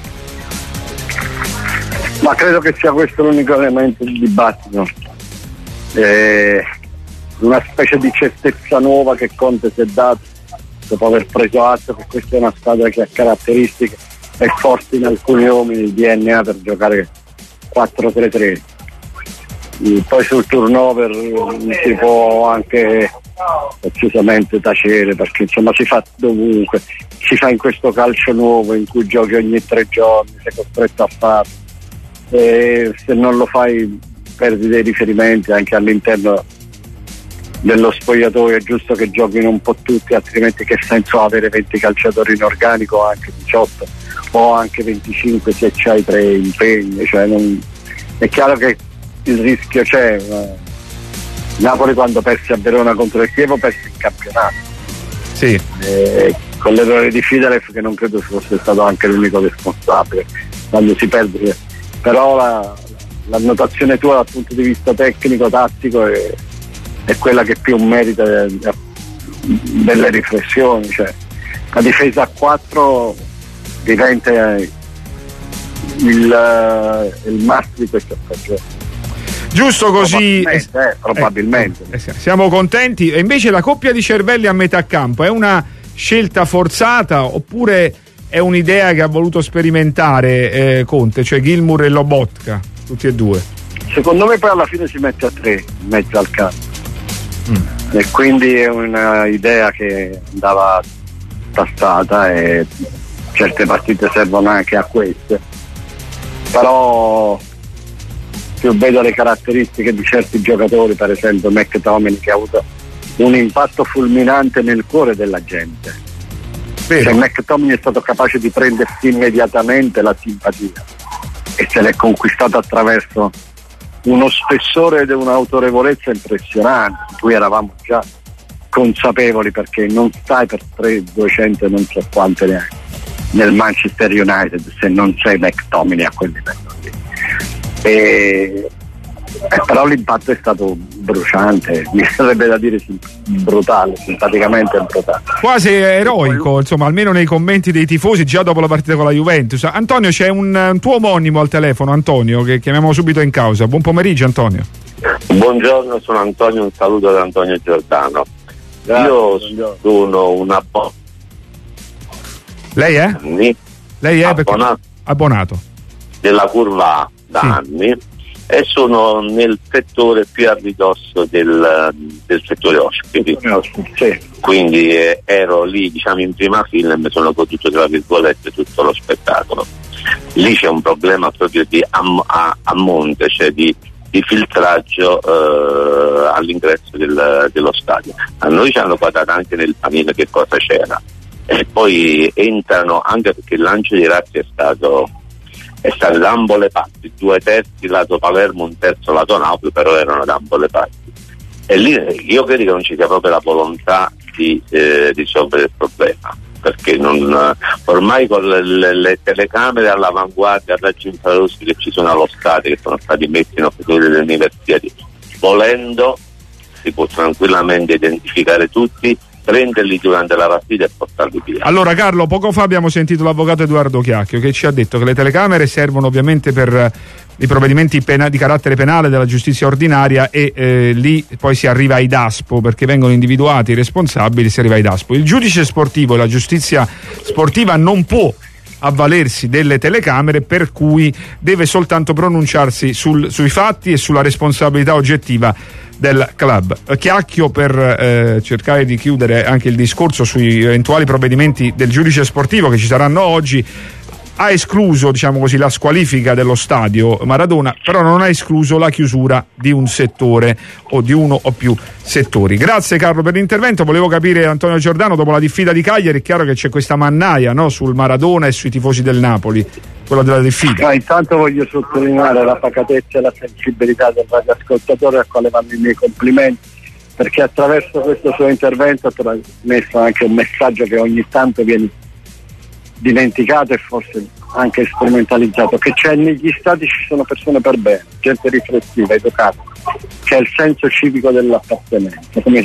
Ma credo che sia questo l'unico elemento di dibattito, eh, una specie di certezza nuova che Conte si è dato dopo aver preso atto che questa è una squadra che ha caratteristiche e forti in alcuni uomini, il D N A per giocare quattro tre tre. E poi sul turnover si può anche precisamente tacere, perché insomma si fa dovunque, si fa in questo calcio nuovo in cui giochi ogni tre giorni, sei costretto a farlo. E se non lo fai perdi dei riferimenti anche all'interno dello spogliatoio. È giusto che giochino un po' tutti, altrimenti che senso ha avere venti calciatori in organico, anche diciotto o anche venticinque se c'hai tre impegni, cioè non... è chiaro che il rischio c'è. Napoli quando perse a Verona contro il Chievo perse il campionato, sì. E con l'errore di Fidelef, che non credo fosse stato anche l'unico responsabile quando si perde. Però la, l'annotazione tua dal punto di vista tecnico, tattico è, è quella che più merita delle riflessioni, cioè la difesa a quattro diventa il, il must di questa stagione. Giusto così, probabilmente, eh, probabilmente. Eh, eh, siamo contenti. E invece la coppia di cervelli a metà campo è una scelta forzata oppure è un'idea che ha voluto sperimentare eh, Conte, cioè Gilmour e Lobotka, tutti e due? Secondo me poi alla fine si mette a tre in mezzo al campo, mm. e quindi è un'idea che andava tastata e certe partite servono anche a queste, però più vedo le caratteristiche di certi giocatori, per esempio McTominay, che ha avuto un impatto fulminante nel cuore della gente. Cioè, McTominay è stato capace di prendersi immediatamente la simpatia e se l'è conquistato attraverso uno spessore ed un'autorevolezza impressionante, di cui eravamo già consapevoli, perché non stai per tre, duecento e non so quante neanche nel Manchester United se non sei McTominay a quel livello lì. E, e però l'impatto è stato bruciante, mi sarebbe da dire brutale, simpaticamente brutale, quasi eroico, insomma, almeno nei commenti dei tifosi già dopo la partita con la Juventus. Antonio, c'è un, un tuo omonimo al telefono, Antonio, che chiamiamo subito in causa. Buon pomeriggio, Antonio. Buongiorno, sono Antonio, un saluto da Antonio Giordano. Grazie, io buongiorno. Sono un abbonato. Lei è? Lei è abbonato, abbonato della curva A da sì. anni, e sono nel settore più a ridosso del, del settore ospiti, sì. quindi eh, ero lì, diciamo, in prima fila e mi sono goduto, tra virgolette, tutto lo spettacolo. Lì c'è un problema proprio di a, a, a monte, cioè di, di filtraggio eh, all'ingresso del, dello stadio. A noi ci hanno guardato anche nel panino che cosa c'era, e poi entrano, anche perché il lancio di razzi è stato è stato da ambo le parti, due terzi lato Palermo, un terzo lato Napoli, però erano da ambo le parti, e lì io credo che non ci sia proprio la volontà di eh, risolvere il problema, perché non, ormai con le, le, le telecamere all'avanguardia, a raggi infrarossi che ci sono allo stadio, che sono stati messi in occasione delle universiadi, volendo si può tranquillamente identificare tutti, prenderli durante la partita e portarli via. Allora Carlo, poco fa abbiamo sentito l'avvocato Edoardo Chiacchio che ci ha detto che le telecamere servono ovviamente per i provvedimenti pena- di carattere penale della giustizia ordinaria, e eh, lì poi si arriva ai DASPO, perché vengono individuati i responsabili, si arriva ai DASPO. Il giudice sportivo e la giustizia sportiva non può avvalersi delle telecamere, per cui deve soltanto pronunciarsi sul, sui fatti e sulla responsabilità oggettiva del club. Chiacchio, per eh, cercare di chiudere anche il discorso sui eventuali provvedimenti del giudice sportivo che ci saranno oggi, ha escluso, diciamo così, la squalifica dello stadio Maradona, però non ha escluso la chiusura di un settore o di uno o più settori. Grazie Carlo per l'intervento. Volevo capire, Antonio Giordano, dopo la diffida di Cagliari è chiaro che c'è questa mannaia, no, sul Maradona e sui tifosi del Napoli, quella della diffida. No, intanto voglio sottolineare la pacatezza e la sensibilità del radioascoltatore, al quale vanno i miei complimenti, perché attraverso questo suo intervento ha trasmesso anche un messaggio che ogni tanto viene dimenticato e forse anche strumentalizzato, che c'è negli stati ci sono persone per bene, gente riflessiva, educata, che ha il senso civico dell'appartenenza, come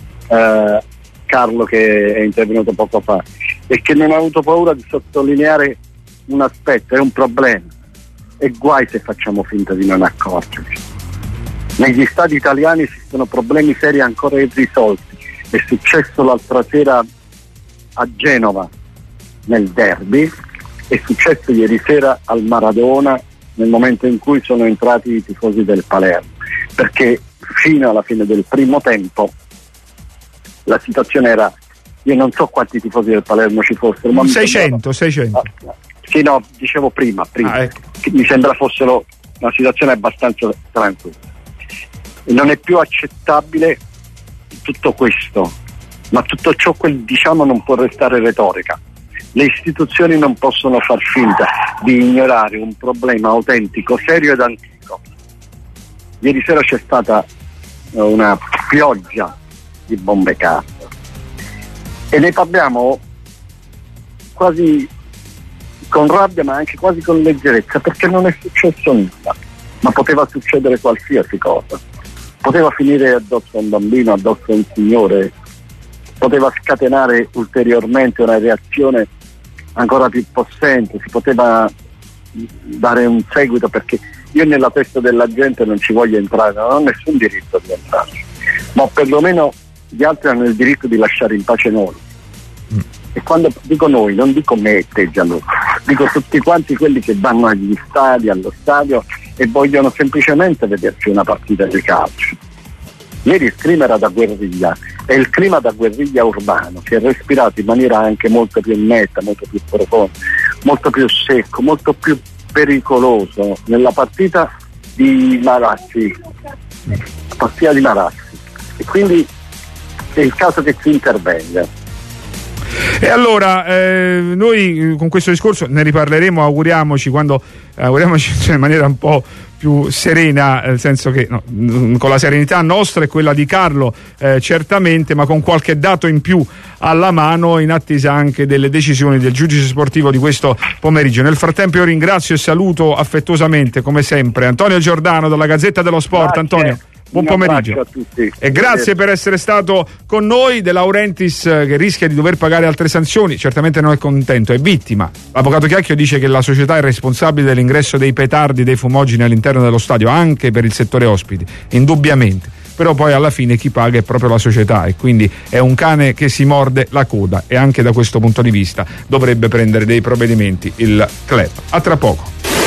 eh, Carlo che è intervenuto poco fa, e che non ha avuto paura di sottolineare un aspetto, è un problema, e guai se facciamo finta di non accorgerci. Negli stati italiani esistono problemi seri ancora irrisolti. È successo l'altra sera a Genova nel derby, è successo ieri sera al Maradona nel momento in cui sono entrati i tifosi del Palermo, perché fino alla fine del primo tempo la situazione era, io non so quanti tifosi del Palermo ci fossero, ma seicento, seicento. Ah, sì, no, dicevo prima, prima ah, ecco. mi sembra fossero una situazione abbastanza tranquilla. E non è più accettabile tutto questo, ma tutto ciò, quel diciamo, non può restare retorica. Le istituzioni non possono far finta di ignorare un problema autentico, serio ed antico. Ieri sera c'è stata una pioggia di bombe carta e ne parliamo quasi con rabbia, ma anche quasi con leggerezza, perché non è successo nulla, ma poteva succedere qualsiasi cosa. Poteva finire addosso a un bambino, addosso a un signore, poteva scatenare ulteriormente una reazione ancora più possente, si poteva dare un seguito, perché io nella testa della gente non ci voglio entrare, non ho nessun diritto di entrarci, ma perlomeno gli altri hanno il diritto di lasciare in pace noi. Mm. E quando dico noi, non dico me e te Gianluca, dico tutti quanti quelli che vanno agli stadi, allo stadio e vogliono semplicemente vederci una partita di calcio. Ieri il clima era da guerriglia e il clima da guerriglia urbano si è respirato in maniera anche molto più netta, molto più profonda, molto più secco, molto più pericoloso nella partita di Marassi, la partita di Marassi, e quindi è il caso che si intervenga. E allora eh, noi con questo discorso ne riparleremo, auguriamoci, quando auguriamoci cioè, in maniera un po' più serena, nel senso che no, con la serenità nostra e quella di Carlo eh, certamente, ma con qualche dato in più alla mano, in attesa anche delle decisioni del giudice sportivo di questo pomeriggio. Nel frattempo io ringrazio e saluto affettuosamente come sempre Antonio Giordano dalla Gazzetta dello Sport. Grazie. Antonio, buon pomeriggio a tutti. E grazie per essere stato con noi. De Laurentiis, che rischia di dover pagare altre sanzioni, certamente non è contento, è vittima. L'avvocato Chiacchio dice che la società è responsabile dell'ingresso dei petardi, dei fumogeni all'interno dello stadio, anche per il settore ospiti, indubbiamente, però poi alla fine chi paga è proprio la società, e quindi è un cane che si morde la coda, e anche da questo punto di vista dovrebbe prendere dei provvedimenti il club. A tra poco.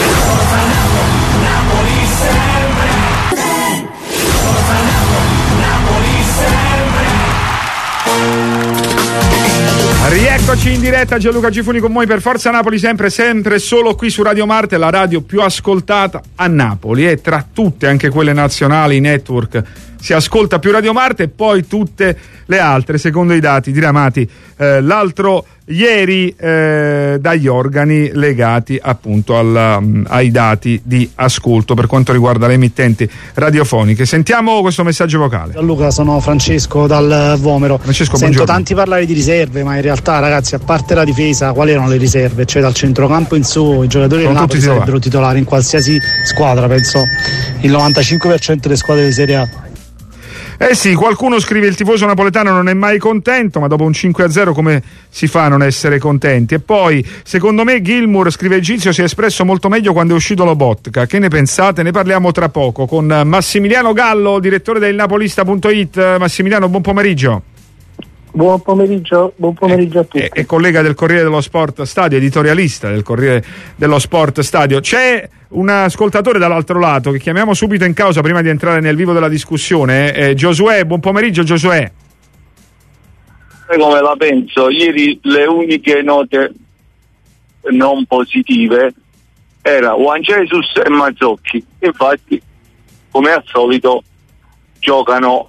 Rieccoci in diretta, Gianluca Gifuni con voi per Forza Napoli, sempre sempre solo qui su Radio Marte, la radio più ascoltata a Napoli, e tra tutte, anche quelle nazionali, network, si ascolta più Radio Marte e poi tutte le altre secondo i dati diramati eh, l'altro ieri eh, dagli organi legati appunto alla, ai dati di ascolto per quanto riguarda le emittenti radiofoniche. Sentiamo questo messaggio vocale. Luca, sono Francesco dal Vomero. Francesco, sento buongiorno. Tanti parlare di riserve, ma in realtà, ragazzi, a parte la difesa, quali erano le riserve? Cioè dal centrocampo in su i giocatori del Napoli sarebbero titolari in qualsiasi squadra, penso il novantacinque per cento delle squadre di Serie A. Eh sì, qualcuno scrive: il tifoso napoletano non è mai contento, ma dopo un cinque a zero come si fa a non essere contenti? E poi, secondo me, Gilmour, scrive Gizio, si è espresso molto meglio quando è uscito Lobotka. Che ne pensate? Ne parliamo tra poco con Massimiliano Gallo, direttore del Napolista punto it. Massimiliano, buon pomeriggio. Buon pomeriggio, buon pomeriggio a tutti. E, e collega del Corriere dello Sport Stadio, editorialista del Corriere dello Sport Stadio. C'è un ascoltatore dall'altro lato che chiamiamo subito in causa prima di entrare nel vivo della discussione. Eh, Giosuè, buon pomeriggio Giosuè. Sai come la penso? Ieri le uniche note non positive era Juan Jesus e Mazzocchi. Infatti, come al solito, giocano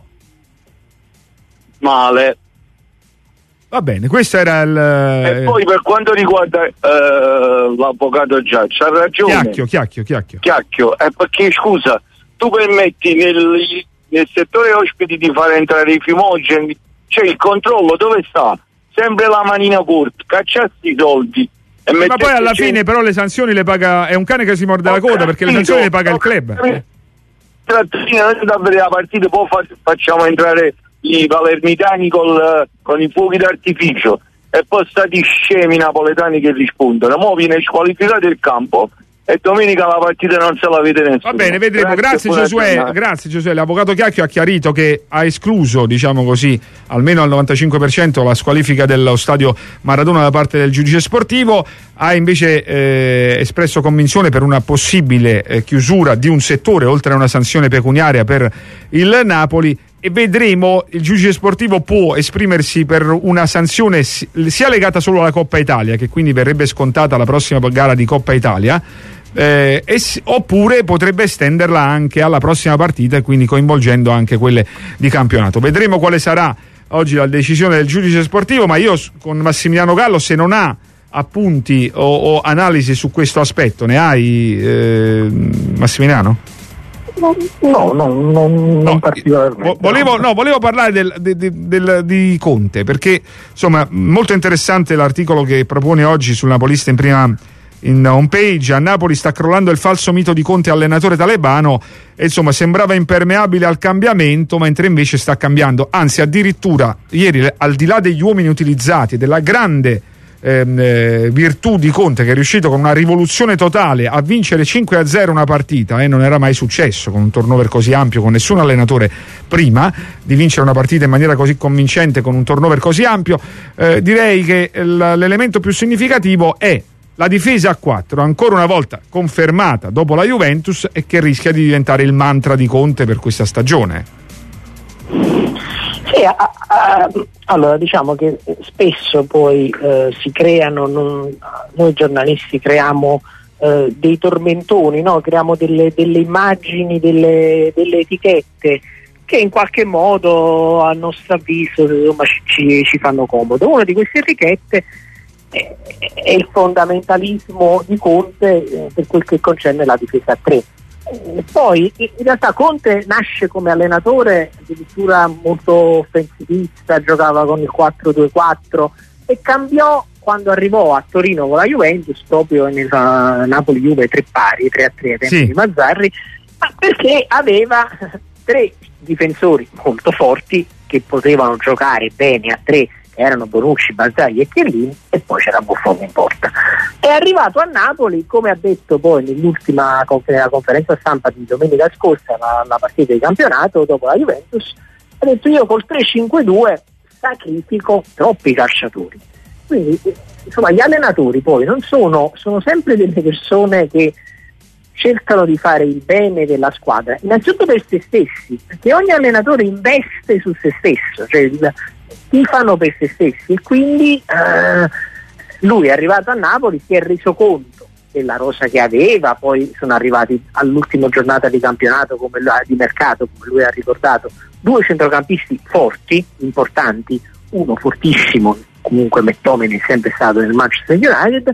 male. Va bene, questo era il... E poi per quanto riguarda eh, l'avvocato Giaccio, ha ragione. Chiacchio, chiacchio, chiacchio. Chiacchio, è perché scusa, tu permetti nel, nel settore ospiti di far entrare i fumogeni, cioè il controllo dove sta? Sempre la manina corta, cacciarsi i soldi. E ma poi alla fine però le sanzioni le paga, è un cane che si morde la coda, perché le sanzioni le paga il club. Eh. Noi da vedere la partita poi facciamo entrare i palermitani col, con i fuochi d'artificio e poi stati scemi napoletani che rispondono. Mo viene squalificato il campo e domenica la partita non se la vede nessuno. Va bene, vedremo. Grazie, grazie Giosuè. Grazie Giosuè. L'avvocato Chiacchio ha chiarito che ha escluso, diciamo così, almeno al novantacinque per cento la squalifica dello stadio Maradona da parte del giudice sportivo. Ha invece eh, espresso convinzione per una possibile eh, chiusura di un settore, oltre a una sanzione pecuniaria per il Napoli. E vedremo, il giudice sportivo può esprimersi per una sanzione sia legata solo alla Coppa Italia, che quindi verrebbe scontata la prossima gara di Coppa Italia, eh, e, oppure potrebbe estenderla anche alla prossima partita e quindi coinvolgendo anche quelle di campionato. Vedremo quale sarà oggi la decisione del giudice sportivo, ma io con Massimiliano Gallo, se non ha appunti o, o analisi su questo aspetto, ne hai eh, Massimiliano? No, no, no, no, non particolarmente. Volevo, no, volevo parlare del, del, del, di Conte, perché insomma molto interessante l'articolo che propone oggi sul Napolista in prima in home page. A Napoli sta crollando il falso mito di Conte allenatore talebano, e insomma sembrava impermeabile al cambiamento, mentre invece sta cambiando, anzi addirittura ieri, al di là degli uomini utilizzati, della grande ehm, eh, virtù di Conte, che è riuscito con una rivoluzione totale a vincere cinque a zero una partita, e eh, non era mai successo con un turnover così ampio, con nessun allenatore prima di vincere una partita in maniera così convincente con un turnover così ampio. Eh, direi che l'elemento più significativo è la difesa a quattro, ancora una volta confermata dopo la Juventus, e che rischia di diventare il mantra di Conte per questa stagione. Sì, a, a, allora diciamo che spesso poi eh, si creano, non, noi giornalisti creiamo eh, dei tormentoni, no? Creiamo delle, delle immagini, delle, delle etichette che in qualche modo a nostro avviso insomma, ci, ci fanno comodo. Una di queste etichette è il fondamentalismo di Conte eh, per quel che concerne la difesa a tre. Eh, poi in realtà Conte nasce come allenatore addirittura molto offensivista, giocava con il quattro due quattro e cambiò quando arrivò a Torino con la Juventus, proprio nella Napoli-Juve tre pari, tre a tre ai tempi sì. di Mazzarri, ma perché aveva tre difensori molto forti che potevano giocare bene a tre, erano Bonucci, Bazzagli e Chiellini, e poi c'era Buffon in porta. È arrivato a Napoli, come ha detto poi nell'ultima confer- conferenza stampa di domenica scorsa, la, la partita di campionato dopo la Juventus, ha detto: io col tre cinque due sacrifico troppi calciatori. Quindi insomma gli allenatori poi non sono, sono sempre delle persone che cercano di fare il bene della squadra, innanzitutto per se stessi, perché ogni allenatore investe su se stesso, cioè tifano per se stessi, e quindi eh, lui è arrivato a Napoli, si è reso conto della rosa che aveva, poi sono arrivati all'ultima giornata di campionato, come lui, di mercato, come lui ha ricordato, due centrocampisti forti, importanti, uno fortissimo, comunque McTominay è sempre stato nel Manchester United,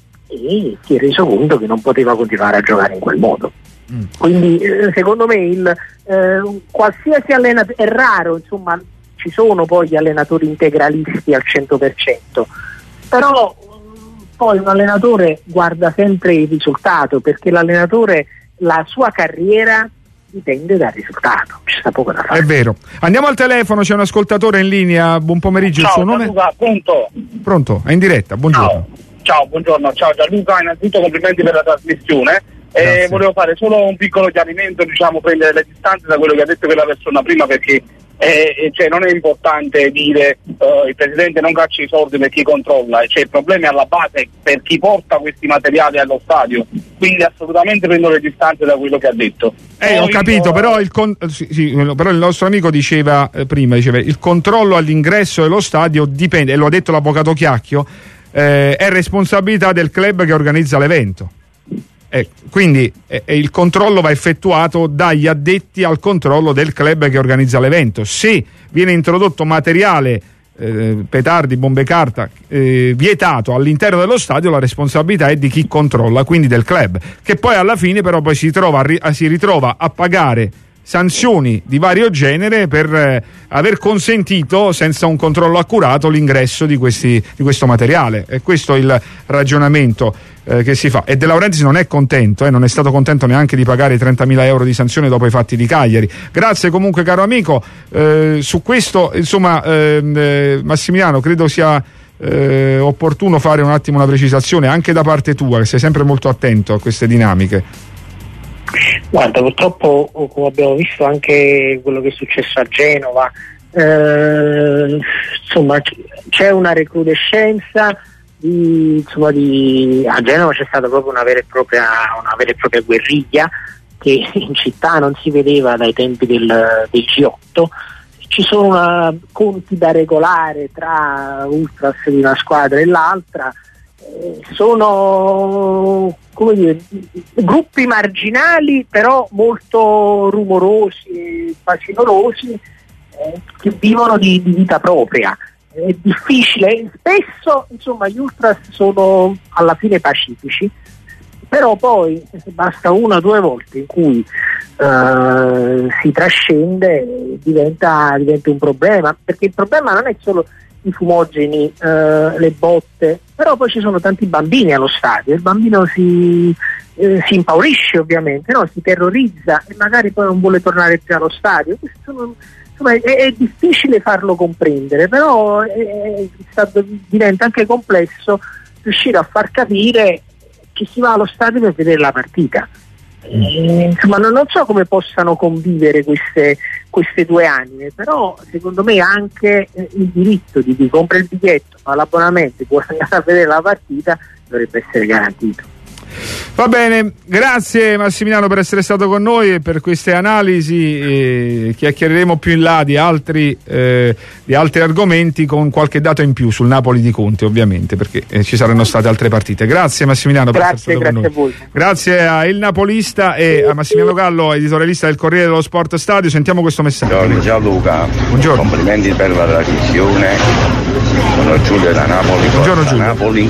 e si è reso conto che non poteva continuare a giocare in quel modo. Mm. Quindi eh, secondo me il, eh, qualsiasi allenatore, è raro, insomma ci sono poi gli allenatori integralisti al cento per cento, però poi un allenatore guarda sempre il risultato, perché l'allenatore, la sua carriera dipende dal risultato, ci sta poco da fare. È vero. Andiamo al telefono, c'è un ascoltatore in linea. Buon pomeriggio. Ciao, il suo nome? Gianluca, pronto? Pronto, è in diretta, buongiorno. Ciao, ciao buongiorno, ciao Gianluca, innanzitutto complimenti per la trasmissione. E volevo fare solo un piccolo chiarimento, diciamo, prendere le distanze da quello che ha detto quella persona prima, perché eh, cioè, non è importante dire uh, il presidente non caccia i soldi per chi controlla, cioè, il problema è alla base per chi porta questi materiali allo stadio, quindi assolutamente prendo le distanze da quello che ha detto. Eh, Poi, ho capito, uh, però, il con- sì, sì, però il nostro amico diceva eh, prima, diceva il controllo all'ingresso dello stadio dipende, e lo ha detto l'avvocato Chiacchio, eh, è responsabilità del club che organizza l'evento. Eh, quindi eh, il controllo va effettuato dagli addetti al controllo del club che organizza l'evento. Se viene introdotto materiale, eh, petardi, bombe carta, eh, vietato all'interno dello stadio, la responsabilità è di chi controlla, quindi del club, che poi alla fine però poi si, trova a ri- si ritrova a pagare sanzioni di vario genere per eh, aver consentito senza un controllo accurato l'ingresso di, questi, di questo materiale. E questo è il ragionamento eh, che si fa. E De Laurentiis non è contento, eh, non è stato contento neanche di pagare i trentamila euro di sanzione dopo i fatti di Cagliari. Grazie comunque caro amico, eh, su questo insomma ehm, eh, Massimiliano, credo sia eh, opportuno fare un attimo una precisazione anche da parte tua, che sei sempre molto attento a queste dinamiche. Guarda, purtroppo come abbiamo visto anche quello che è successo a Genova, eh, insomma c'è una recrudescenza di, insomma, di, a Genova c'è stata proprio una vera e propria, una vera e propria guerriglia che in città non si vedeva dai tempi del, del G otto. Ci sono una, conti da regolare tra ultras di una squadra e l'altra, eh, sono come dire, gruppi marginali però molto rumorosi, facinorosi, eh, che vivono di, di vita propria. È difficile, spesso insomma gli ultras sono alla fine pacifici, però poi basta una o due volte in cui uh, si trascende, diventa, diventa un problema, perché il problema non è solo i fumogeni, uh, le botte, però poi ci sono tanti bambini allo stadio, il bambino si, eh, si impaurisce ovviamente, no? Si terrorizza e magari poi non vuole tornare più allo stadio. Queste sono insomma, è, è difficile farlo comprendere, però è, è stato, diventa anche complesso riuscire a far capire che si va allo stadio per vedere la partita. E, insomma, non, non so come possano convivere queste, queste due anime, però secondo me anche eh, il diritto di chi compra il biglietto, fa l'abbonamento e può andare a vedere la partita dovrebbe essere garantito. Va bene, grazie Massimiliano per essere stato con noi e per queste analisi. Eh, chiacchiereremo più in là di altri, eh, di altri argomenti con qualche dato in più sul Napoli di Conte, ovviamente, perché eh, ci saranno state altre partite. Grazie Massimiliano per grazie, essere stato grazie con noi. A voi. Grazie a Il Napolista e a Massimiliano Gallo, editorialista del Corriere dello Sport Stadio. Sentiamo questo messaggio. Buongiorno Gianluca, buongiorno. Complimenti per la trasmissione. Sono Giulio da Napoli. Buongiorno da Giulio. Napoli.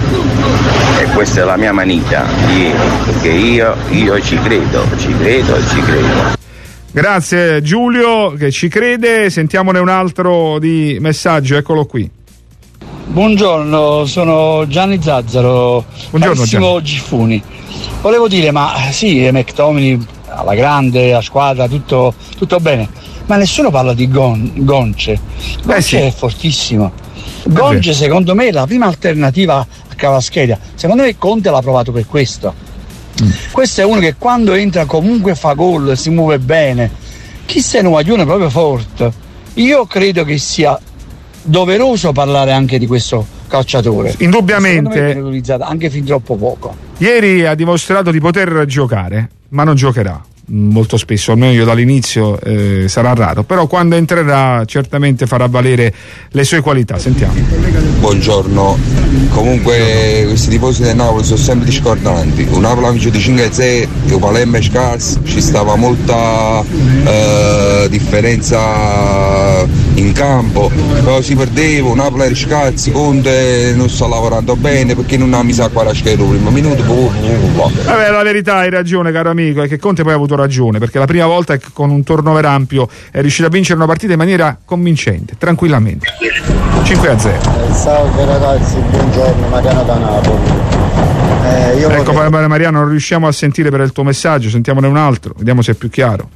E questa è la mia manita, perché io, io ci credo, ci credo e ci credo. Grazie Giulio che ci crede. Sentiamone un altro di messaggio, eccolo qui. Buongiorno, sono Gianni Zazzaro, Buongiorno, carissimo Giffuni. Volevo dire, ma sì, McTominay alla grande, la squadra, tutto, tutto bene, ma nessuno parla di Gon, Gonce. Gonce sì. è fortissimo. Gonce secondo me è la prima alternativa a Kvaratskhelia. Secondo me Conte l'ha provato per questo. Mm. Questo è uno che quando entra comunque fa gol, si muove bene. Chi se ne guaglione proprio forte. Io credo che sia doveroso parlare anche di questo calciatore. Indubbiamente è utilizzato anche fin troppo poco. Ieri ha dimostrato di poter giocare, ma non giocherà molto spesso, almeno io dall'inizio eh, sarà raro, però quando entrerà certamente farà valere le sue qualità. Sentiamo. Buongiorno, comunque questi tifosi del Napoli sono sempre discordanti. Un Napoli ha vinto di cinque a zero, il Palermo è scarso, ci stava molta eh, differenza in campo, però si perdeva, un Napoli era scarso, Conte non sta lavorando bene perché non ha messo a Kvaratskhelia il primo minuto. Vabbè, la verità, hai ragione caro amico, è che Conte poi ha avuto ragione, perché la prima volta che con un turnover ampio è riuscito a vincere una partita in maniera convincente, tranquillamente. cinque a zero. Salve ragazzi, buongiorno, Mariano da Napoli. Eh, io ecco, vorrei... Mariano, non riusciamo a sentire per il tuo messaggio, sentiamone un altro, vediamo se è più chiaro.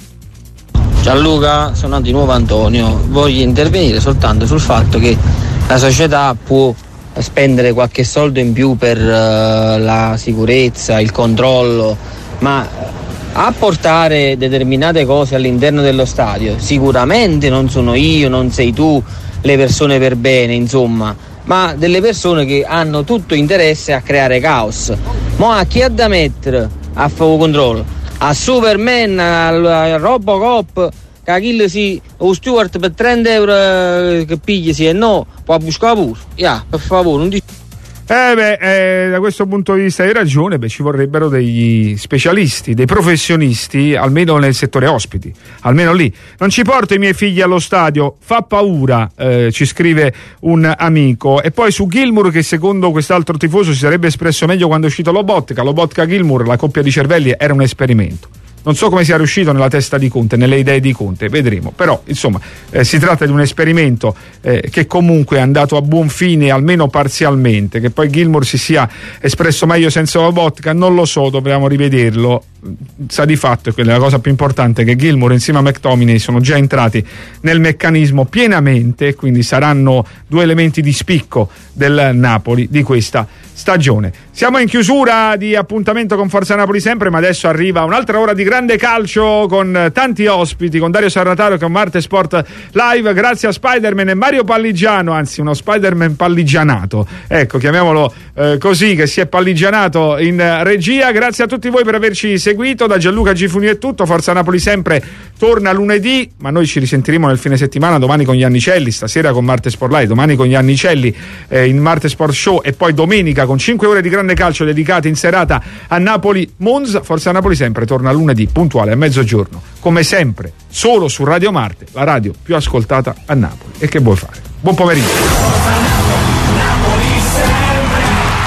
Gianluca, sono di nuovo Antonio. Voglio intervenire soltanto sul fatto che la società può spendere qualche soldo in più per uh, la sicurezza, il controllo, ma a portare determinate cose all'interno dello stadio sicuramente non sono io, non sei tu le persone per bene, insomma, ma delle persone che hanno tutto interesse a creare caos. Ma a chi ha da mettere a fuoco controllo? A Superman, al Robocop, che a kill si o Stewart per trenta euro che pigli sì e no, può buscare pure. Yeah, per favore, non dici. Eh beh, eh, da questo punto di vista hai ragione, beh, ci vorrebbero degli specialisti, dei professionisti, almeno nel settore ospiti, almeno lì. Non ci porto i miei figli allo stadio, fa paura, eh, ci scrive un amico. E poi su Gilmour, che secondo quest'altro tifoso si sarebbe espresso meglio quando è uscito Lobotka. Lobotka-Gilmour, la coppia di cervelli, era un esperimento. Non so come sia riuscito nella testa di Conte, nelle idee di Conte, vedremo. Però, insomma, eh, si tratta di un esperimento eh, che comunque è andato a buon fine, almeno parzialmente. Che poi Gilmour si sia espresso meglio senza Lobotka, non lo so, dovremmo rivederlo. Sa di fatto, e la cosa più importante, è che Gilmour insieme a McTominay sono già entrati nel meccanismo pienamente, quindi saranno due elementi di spicco del Napoli di questa stagione. Siamo in chiusura di appuntamento con Forza Napoli sempre, ma adesso arriva un'altra ora di grande calcio con tanti ospiti, con Dario Sarrataro con Marte Sport Live, grazie a Spider-Man e Mario Palligiano, anzi uno Spider-Man palligianato, ecco, chiamiamolo eh, così, che si è palligianato in regia. Grazie a tutti voi per averci seguito. Da Gianluca Gifuni è tutto. Forza Napoli sempre torna lunedì, ma noi ci risentiremo nel fine settimana, domani con Iannicelli, stasera con Marte Sport Live, domani con Iannicelli eh, in Marte Sport Show, e poi domenica con cinque ore di grande calcio dedicate in serata a Napoli Monza. Forza Napoli sempre torna lunedì puntuale a mezzogiorno, come sempre solo su Radio Marte, la radio più ascoltata a Napoli. E che vuoi fare? Buon pomeriggio.